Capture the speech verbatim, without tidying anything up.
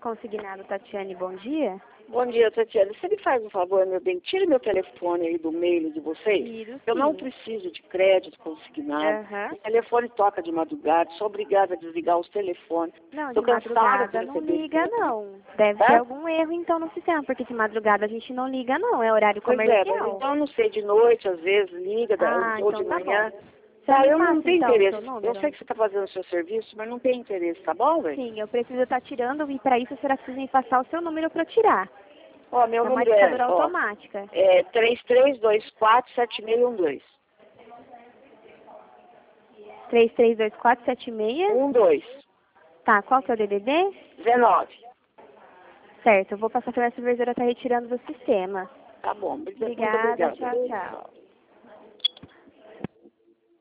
Consignado, Tatiane, bom dia. Bom dia, Tatiana. Você me faz um favor, meu bem? Tire meu telefone aí do mail de vocês. Tiro, Eu sim. não preciso de crédito consignado. Uhum. O telefone toca de madrugada. Sou obrigada a desligar os telefones. Não, Tô de cansada madrugada de não receber liga, tudo. não. Deve Tá? ter algum erro, então, no sistema, porque de madrugada a gente não liga, não. É horário Pois é, mas comercial. então eu não sei, de noite, às vezes, liga, Ah, ou então de tá manhã. bom. Você Tá, me eu não passa, tenho então, o interesse. seu Eu número? sei que você está fazendo o seu serviço, mas não tem interesse, tá bom, velho? Sim, eu preciso estar tirando e para isso a senhora precisa me passar o seu número para eu tirar. Ó, meu É uma número marcadora é, ó, automática. é três três dois quatro sete seis um dois. três três dois quatro sete seis. um dois. Tá, qual que é o D D D? dezenove. Certo, eu vou passar para a supervisora estar retirando do sistema. Tá bom, muito Obrigada, obrigada. tchau, tchau.